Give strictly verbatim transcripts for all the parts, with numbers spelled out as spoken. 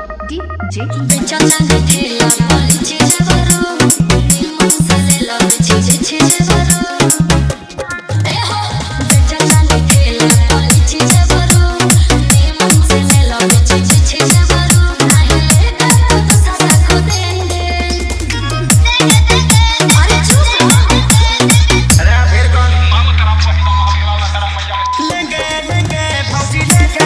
DJ चला ठेला पीछे जवरो मन से ले लो पीछे पीछे जवरो ए हो चला ठेला पीछे जवरो मन से ले लो पीछे पीछे जवरो नहीं लेगा तो सारा को देंगे अरे चुप अरे फिर कौन हम तरफ से लेंगे लेंगे फौजी लेंगे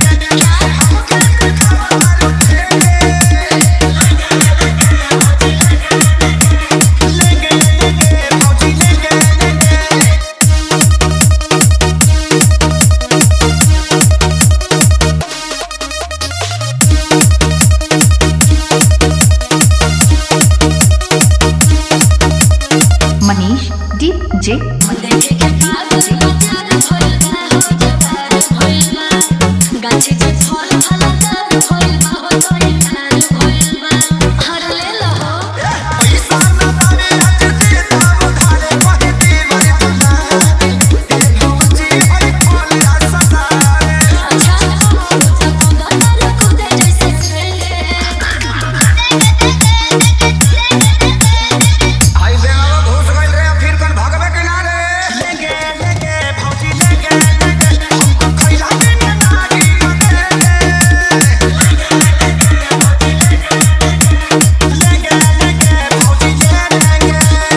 मनीष डीजे देखे के पागल बाजार भइल बा हो जवार भइल बा गाछी जे फल फलदार भइल बा हो तोइकार भइल बा हर ले लो पैसा न पावे आज दे ताव खाले कहे दीवार तुला ए फौजी अरे खोल सदा अच्छा मुझे पंगा न खुदे जैसे करेंगे आई देवा घुस गइल रे फिर कौन भागबे किनारे लेंगे लेंगे फौजी लेंगे हमको खइला के नागी लेंगे लेंगे फौजी लेंगे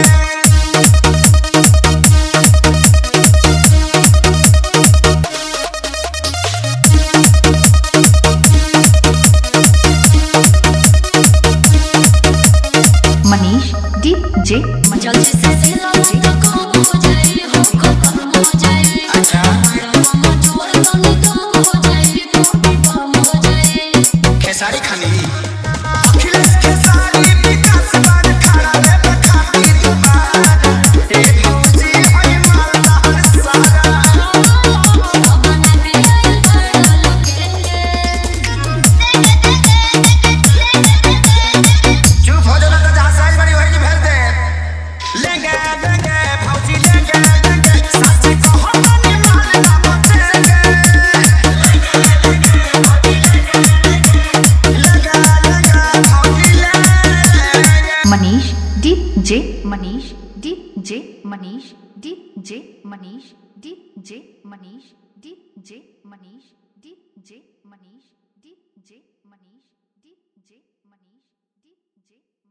मनीष डीजे जल्दी से सिला तो कम हो जाए हो खत्म हो जाए अच्छा मामा चोर तो कम हो जाए कम हो जाए खेसारी खानी अखिलेश खेसारी विकास बार खड़ा रे बखाती दुबारा ए फौजी ओए मालदार सारा बना के आइल बड़ा लोकेंगे चुप हो जाना तो जहां साइज बड़ी वही भेज दे लेंगे लेंगे फौजी लेंगे लेंगे सच कहो तनी मार ना बचेंगे लेंगे लेंगे फौजी लेंगे Manish DJ Manish DJ Manish DJ Manish DJ Manish DJ Manish DJ Manish DJ Manish DJ Manish DJ